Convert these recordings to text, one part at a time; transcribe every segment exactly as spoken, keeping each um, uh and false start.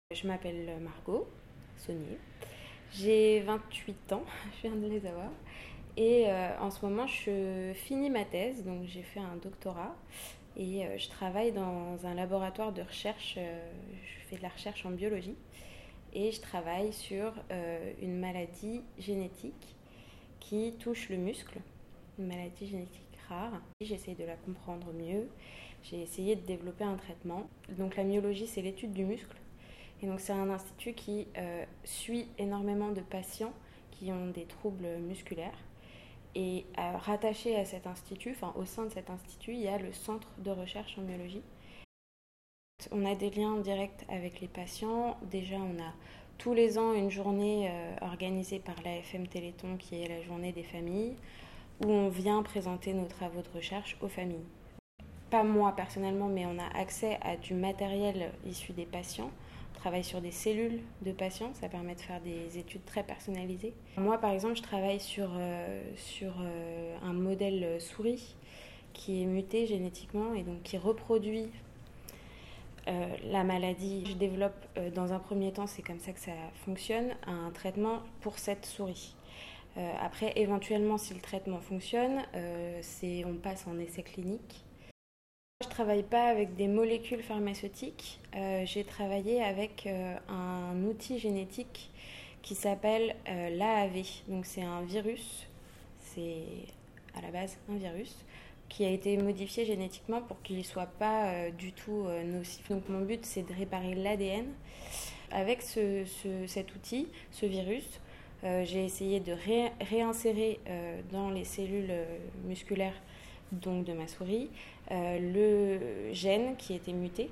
Je m'appelle Margot Saunier, j'ai vingt-huit ans, je viens de les avoir, et euh, en ce moment je finis ma thèse, donc j'ai fait un doctorat et euh, je travaille dans un laboratoire de recherche, euh, je fais de la recherche en biologie et je travaille sur euh, une maladie génétique qui touche le muscle, une maladie génétique rare. J'essaie de la comprendre mieux, j'ai essayé de développer un traitement. Donc la myologie, c'est l'étude du muscle. Et donc c'est un institut qui euh, suit énormément de patients qui ont des troubles musculaires. Et euh, rattaché à cet institut, enfin au sein de cet institut, il y a le centre de recherche en myologie. On a des liens directs avec les patients. Déjà, on a tous les ans une journée euh, organisée par l'A F M Téléthon qui est la journée des familles, où on vient présenter nos travaux de recherche aux familles. Pas moi personnellement, mais on a accès à du matériel issu des patients. On travaille sur des cellules de patients, ça permet de faire des études très personnalisées. Moi par exemple, je travaille sur, euh, sur euh, un modèle souris qui est muté génétiquement et donc qui reproduit euh, la maladie. Je développe euh, dans un premier temps, c'est comme ça que ça fonctionne, un traitement pour cette souris. Euh, après, éventuellement, si le traitement fonctionne, euh, c'est, on passe en essai clinique. Je ne travaille pas avec des molécules pharmaceutiques, euh, j'ai travaillé avec euh, un outil génétique qui s'appelle euh, l'A A V. Donc c'est un virus, c'est à la base un virus, qui a été modifié génétiquement pour qu'il ne soit pas euh, du tout euh, nocif. Donc mon but c'est de réparer l'A D N. Avec ce, ce, cet outil, ce virus, euh, j'ai essayé de ré- réinsérer euh, dans les cellules euh, musculaires donc de ma souris, euh, le gène qui était muté.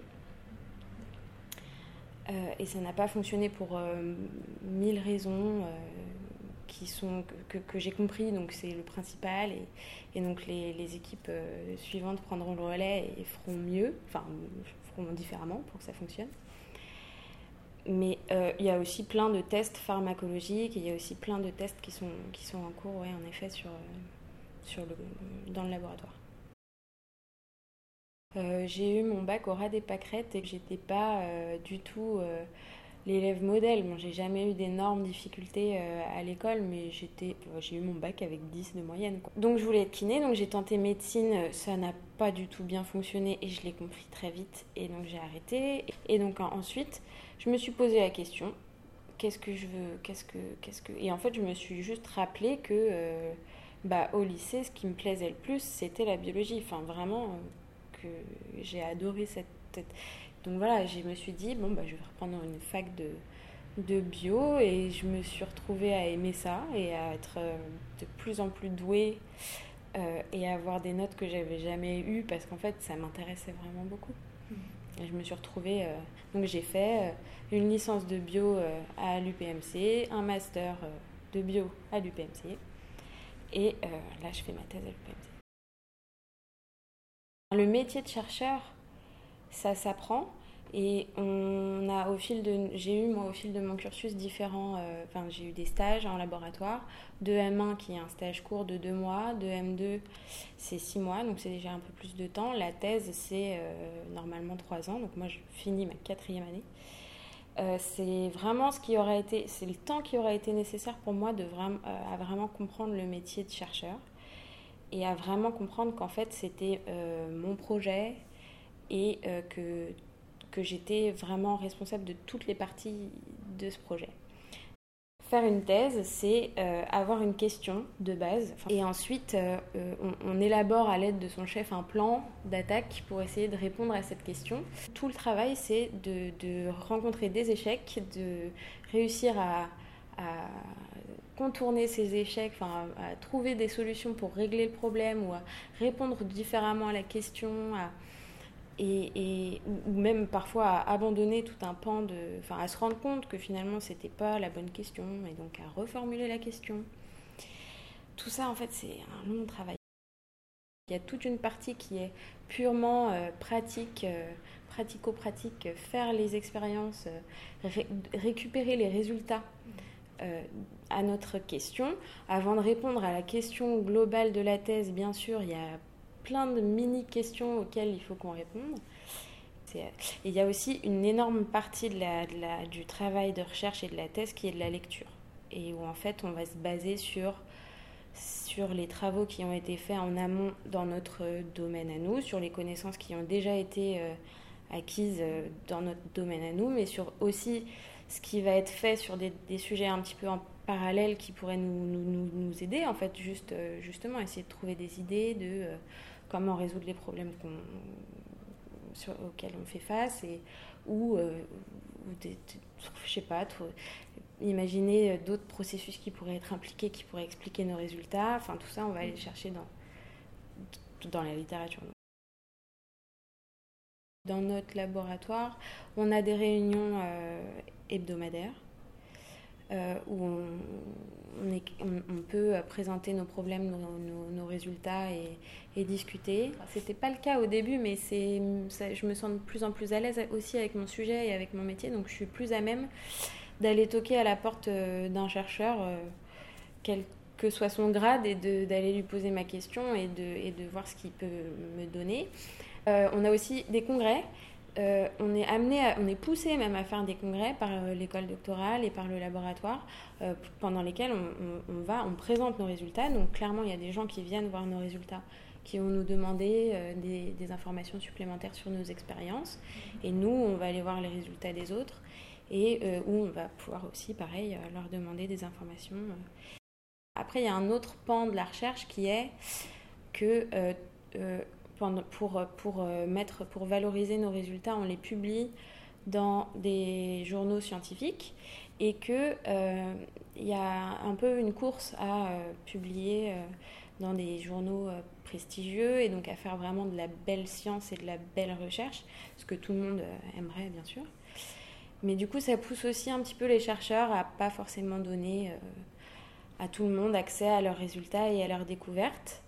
Euh, et ça n'a pas fonctionné pour euh, mille raisons euh, qui sont, que, que, que j'ai compris, donc c'est le principal. Et, et donc les, les équipes euh, suivantes prendront le relais et feront mieux, enfin feront différemment pour que ça fonctionne. Mais euh, il y a aussi plein de tests pharmacologiques, il y a aussi plein de tests qui sont, qui sont en cours, ouais, en effet, sur, sur le, dans le laboratoire. Euh, j'ai eu mon bac au ras des pâquerettes et que j'étais pas euh, du tout euh, l'élève modèle. Bon, j'ai jamais eu d'énormes difficultés euh, à l'école, mais j'étais, euh, j'ai eu mon bac avec dix de moyenne, quoi. Donc je voulais être kiné, donc j'ai tenté médecine, ça n'a pas du tout bien fonctionné et je l'ai compris très vite et donc j'ai arrêté. Et donc ensuite, je me suis posé la question, qu'est-ce que je veux, qu'est-ce que, qu'est-ce que... Et en fait, je me suis juste rappelé que euh, bah, au lycée, ce qui me plaisait le plus, c'était la biologie. Enfin, vraiment... Euh, que j'ai adoré cette tête. Donc voilà, je me suis dit, bon, bah, je vais reprendre une fac de, de bio et je me suis retrouvée à aimer ça et à être euh, de plus en plus douée euh, et à avoir des notes que j'avais jamais eues parce qu'en fait, ça m'intéressait vraiment beaucoup. Et je me suis retrouvée, euh, donc j'ai fait euh, une licence de bio euh, à l'U P M C, un master euh, de bio à l'U P M C et euh, là, je fais ma thèse à l'U P M C. Le métier de chercheur, ça s'apprend et on a au fil de, j'ai eu moi au fil de mon cursus différents, euh, enfin j'ai eu des stages en laboratoire, de M un qui est un stage court de deux mois, de M deux c'est six mois, donc c'est déjà un peu plus de temps. La thèse c'est euh, normalement trois ans, donc moi je finis ma quatrième année. Euh, c'est vraiment ce qui aurait été, c'est le temps qui aurait été nécessaire pour moi de vraiment, euh, à vraiment comprendre le métier de chercheur et à vraiment comprendre qu'en fait c'était euh, mon projet et euh, que, que j'étais vraiment responsable de toutes les parties de ce projet. Faire une thèse, c'est euh, avoir une question de base et ensuite euh, on, on élabore à l'aide de son chef un plan d'attaque pour essayer de répondre à cette question. Tout le travail, c'est de, de rencontrer des échecs, de réussir à, à contourner ces échecs, enfin, à, à trouver des solutions pour régler le problème ou à répondre différemment à la question, à, et, et, ou même parfois à abandonner tout un pan de, enfin à se rendre compte que finalement c'était pas la bonne question et donc à reformuler la question. Tout ça en fait c'est un long travail. Il y a toute une partie qui est purement euh, pratique, euh, pratico-pratique, faire les expériences, euh, ré- récupérer les résultats euh, à notre question. Avant de répondre à la question globale de la thèse, bien sûr, il y a plein de mini-questions auxquelles il faut qu'on réponde. C'est- Et il y a aussi une énorme partie de la, de la- du travail de recherche et de la thèse qui est de la lecture. Et où en fait on va se baser sur, sur les travaux qui ont été faits en amont dans notre domaine à nous, sur les connaissances qui ont déjà été euh, acquises euh, dans notre domaine à nous, mais sur aussi ce qui va être fait sur des, des sujets un petit peu en parallèle qui pourraient nous, nous, nous- nous aider, en fait, juste, euh, justement, essayer de trouver des idées de euh, comment résoudre les problèmes qu'on, sur, auxquels on fait face, et, ou, euh, ou des, des- je sais pas, trop- imaginer d'autres processus qui pourraient être impliqués, qui pourraient expliquer nos résultats. Enfin, tout ça, on va aller chercher dans, dans la littérature. Dans notre laboratoire, on a des réunions euh, hebdomadaires euh, où on, on, est, on, on peut présenter nos problèmes, nos, nos, nos résultats et, et discuter. C'était pas le cas au début, mais c'est, ça, je me sens de plus en plus à l'aise aussi avec mon sujet et avec mon métier, donc je suis plus à même d'aller toquer à la porte d'un chercheur, euh, quel que soit son grade, et de, d'aller lui poser ma question et de, et de voir ce qu'il peut me donner. Euh, on a aussi des congrès. Euh, on est amené, à, on est poussé même à faire des congrès par euh, l'école doctorale et par le laboratoire, euh, pendant lesquels on, on, on va, on présente nos résultats. Donc clairement, il y a des gens qui viennent voir nos résultats, qui vont nous demander euh, des, des informations supplémentaires sur nos expériences. Et nous, on va aller voir les résultats des autres, et euh, où on va pouvoir aussi, pareil, euh, leur demander des informations. Après, il y a un autre pan de la recherche qui est que euh, euh, pour, pour, mettre, pour valoriser nos résultats, on les publie dans des journaux scientifiques, et qu'il euh, y a un peu une course à euh, publier euh, dans des journaux euh, prestigieux, et donc à faire vraiment de la belle science et de la belle recherche, ce que tout le monde euh, aimerait bien sûr. Mais du coup, ça pousse aussi un petit peu les chercheurs à pas forcément donner euh, à tout le monde accès à leurs résultats et à leurs découvertes.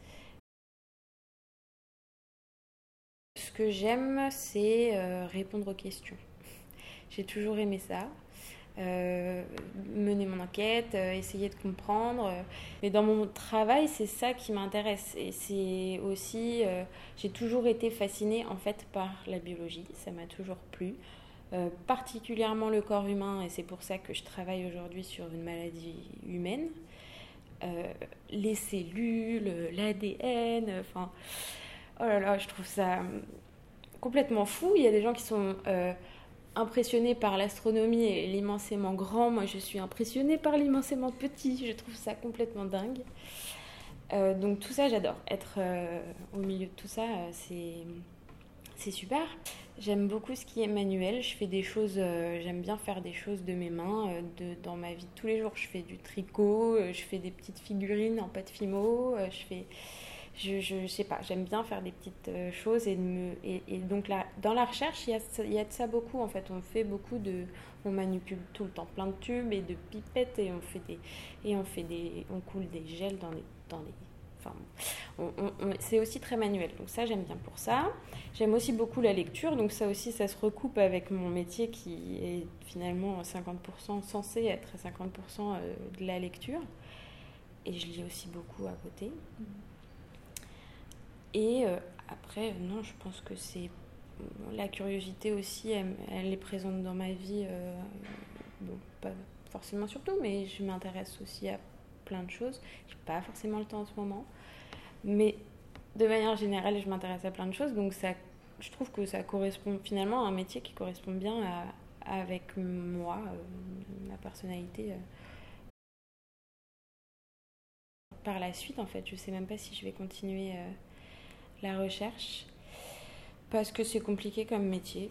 Ce que j'aime, c'est euh, répondre aux questions. J'ai toujours aimé ça. Euh, mener mon enquête, euh, essayer de comprendre. Mais dans mon travail, c'est ça qui m'intéresse. Et c'est aussi... Euh, j'ai toujours été fascinée en fait par la biologie. Ça m'a toujours plu. Euh, particulièrement le corps humain. Et c'est pour ça que je travaille aujourd'hui sur une maladie humaine. Euh, les cellules, l'A D N, enfin... Oh là là, je trouve ça complètement fou. Il y a des gens qui sont euh, impressionnés par l'astronomie et l'immensément grand. Moi, je suis impressionnée par l'immensément petit. Je trouve ça complètement dingue. Euh, donc tout ça, j'adore. Être euh, au milieu de tout ça, euh, c'est, c'est super. J'aime beaucoup ce qui est manuel. Je fais des choses, euh, j'aime bien faire des choses de mes mains. Euh, de, dans ma vie de tous les jours, je fais du tricot, euh, je fais des petites figurines en pâte fimo, euh, je fais... Je, je, je sais pas, j'aime bien faire des petites euh, choses, et, de me, et, et donc là, dans la recherche, il y, a, il y a de ça beaucoup en fait. On fait beaucoup de, on manipule tout le temps plein de tubes et de pipettes, et on fait des, et on fait des, on coule des gels dans les, dans les, enfin, on, on, on, c'est aussi très manuel. Donc ça, j'aime bien pour ça. J'aime aussi beaucoup la lecture, donc ça aussi, ça se recoupe avec mon métier qui est finalement cinquante pour cent censé être à cinquante pour cent de la lecture. Et je lis aussi beaucoup à côté. Et euh, après, non, je pense que c'est... La curiosité aussi, elle, elle est présente dans ma vie. Euh, bon, pas forcément surtout, mais je m'intéresse aussi à plein de choses. Je n'ai pas forcément le temps en ce moment. Mais de manière générale, je m'intéresse à plein de choses. Donc ça, je trouve que ça correspond finalement à un métier qui correspond bien à, avec moi, euh, ma personnalité. Euh. Par la suite, en fait, je ne sais même pas si je vais continuer... Euh, la recherche, parce que c'est compliqué comme métier.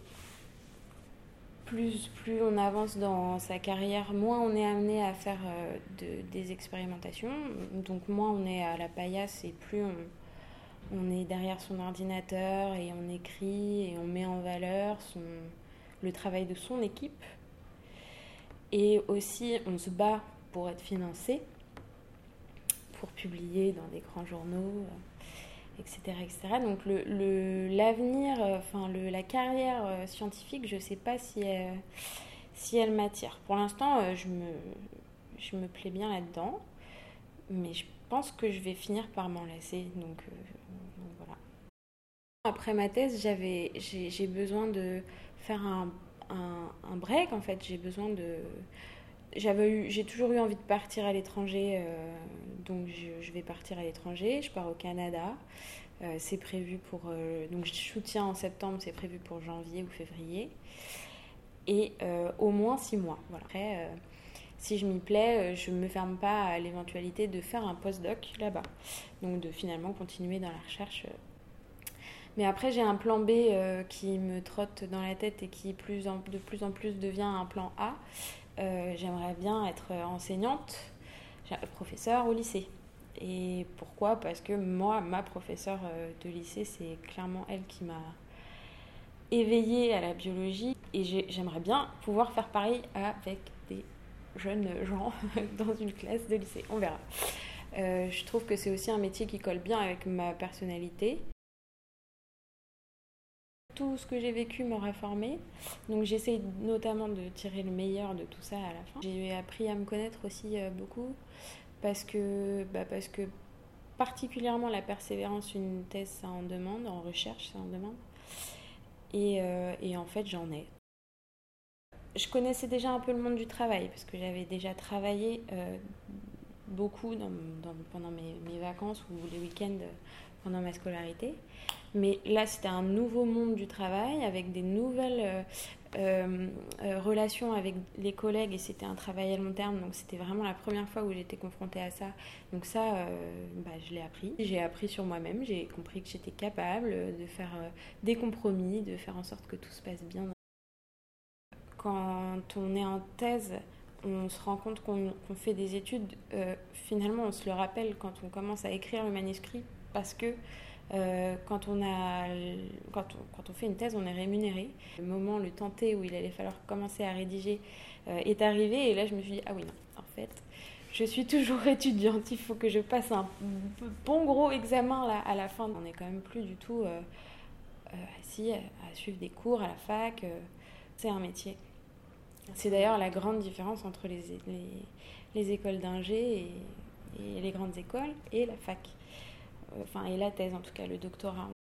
Plus, plus on avance dans sa carrière, moins on est amené à faire euh, de, des expérimentations, donc moins on est à la paillasse, et plus on, on est derrière son ordinateur et on écrit et on met en valeur son, le travail de son équipe. Et aussi on se bat pour être financé, pour publier dans des grands journaux, etc., et cetera. Donc le, le, l'avenir, enfin le, la carrière scientifique, je ne sais pas si elle, si elle m'attire. Pour l'instant, je me, je me plais bien là-dedans, mais je pense que je vais finir par m'en lasser. Donc, euh, donc voilà. Après ma thèse, j'avais, j'ai, j'ai besoin de faire un, un, un break en fait. J'ai besoin de. J'avais eu, j'ai toujours eu envie de partir à l'étranger, euh, donc je, je vais partir à l'étranger. Je pars au Canada. Euh, c'est prévu pour. Euh, donc je soutiens en septembre, c'est prévu pour janvier ou février. Et euh, au moins six mois. Voilà. Après, euh, si je m'y plais, euh, je ne me ferme pas à l'éventualité de faire un postdoc là-bas. Donc de finalement continuer dans la recherche. euh, Mais après, j'ai un plan B euh, qui me trotte dans la tête et qui plus en- de plus en plus devient un plan A. Euh, j'aimerais bien être enseignante, professeure au lycée. Et pourquoi? Parce que moi, ma professeure euh, de lycée, c'est clairement elle qui m'a éveillée à la biologie. Et j'ai- j'aimerais bien pouvoir faire pareil avec des jeunes gens dans une classe de lycée. On verra. Euh, je trouve que c'est aussi un métier qui colle bien avec ma personnalité. Tout ce que j'ai vécu m'aurait formé. Donc j'essaye notamment de tirer le meilleur de tout ça à la fin. J'ai appris à me connaître aussi euh, beaucoup parce que, bah, parce que particulièrement la persévérance, une thèse, ça en demande, en recherche, ça en demande. Et, euh, et en fait, j'en ai. Je connaissais déjà un peu le monde du travail parce que j'avais déjà travaillé euh, beaucoup dans, dans, pendant mes, mes vacances ou les week-ends pendant ma scolarité. Mais là, c'était un nouveau monde du travail avec des nouvelles euh, euh, euh, relations avec les collègues et c'était un travail à long terme. Donc, c'était vraiment la première fois où j'étais confrontée à ça. Donc, ça, euh, bah, je l'ai appris. J'ai appris sur moi-même. J'ai compris que j'étais capable de faire euh, des compromis, de faire en sorte que tout se passe bien. Quand on est en thèse, on se rend compte qu'on qu'on fait des études. Euh, finalement, on se le rappelle quand on commence à écrire le manuscrit parce que euh, quand, on a, quand, on, quand on fait une thèse, on est rémunéré. Le moment, le temps T où il allait falloir commencer à rédiger euh, est arrivé et là je me suis dit, ah oui, non, en fait, je suis toujours étudiante, il faut que je passe un bon gros examen là, à la fin. On n'est quand même plus du tout euh, euh, assis à, à suivre des cours à la fac. Euh, c'est un métier. C'est d'ailleurs la grande différence entre les, les, les écoles d'ingé et, et les grandes écoles et la fac. Enfin, et la thèse en tout cas, le doctorat.